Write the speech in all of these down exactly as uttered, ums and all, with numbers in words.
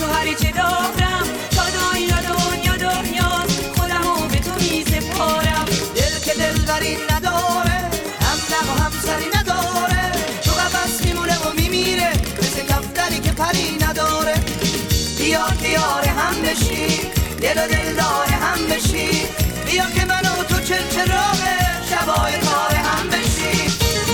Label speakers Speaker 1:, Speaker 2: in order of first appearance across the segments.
Speaker 1: تو هرچه دارم تا دنیا دنیا دنیاست خودمو به تو میسپارم.
Speaker 2: دل که دلبری نداره هم نق و همسری نداره تو قفس میمونه و میمیره مثل کفتری که پری نداره. بیا دیار هم بشی دل و دلدار هم بشی بیا که من و تو چل چراغ شبای کار هم بشی.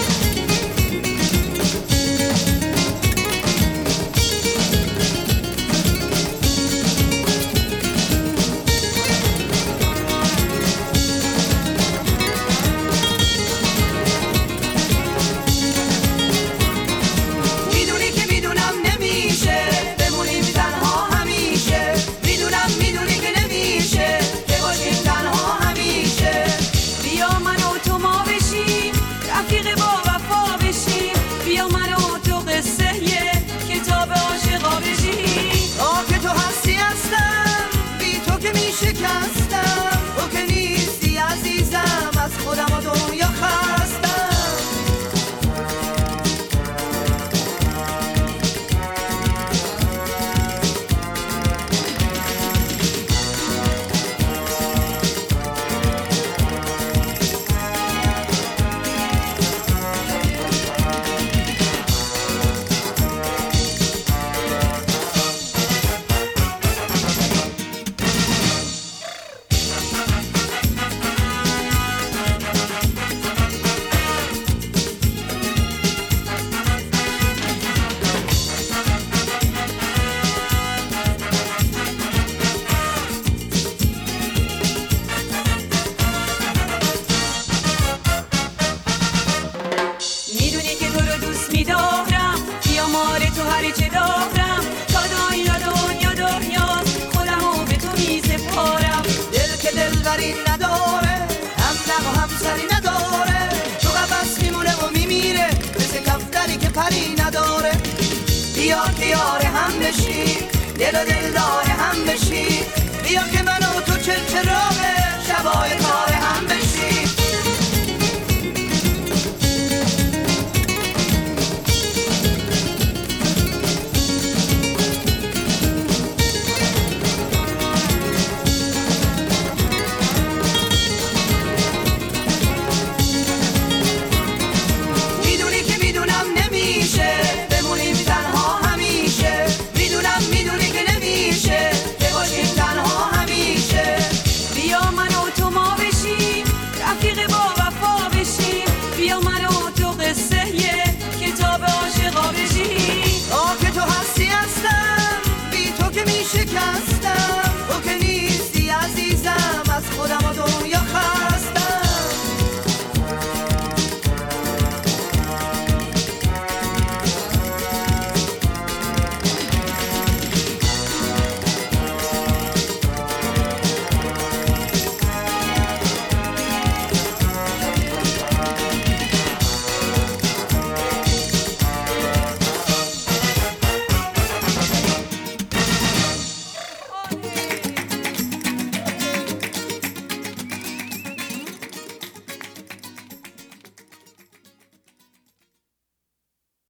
Speaker 2: تو که نیستی عزیزم از خودم و دنیا خستم.
Speaker 1: میدارم بیا مال تو هرچه دارم تا دنیا دنیا دنیاست خودمو به تو میسپارم.
Speaker 2: دل که دلبری نداره هم نق و همسری نداره تو قفس میمونه و میمیره مثل کفتری که پری نداره. بیا دیار هم بشی دل و دلدار هم بشی بیا که من و تو چل چراغ شبای کار هم بشی. Cause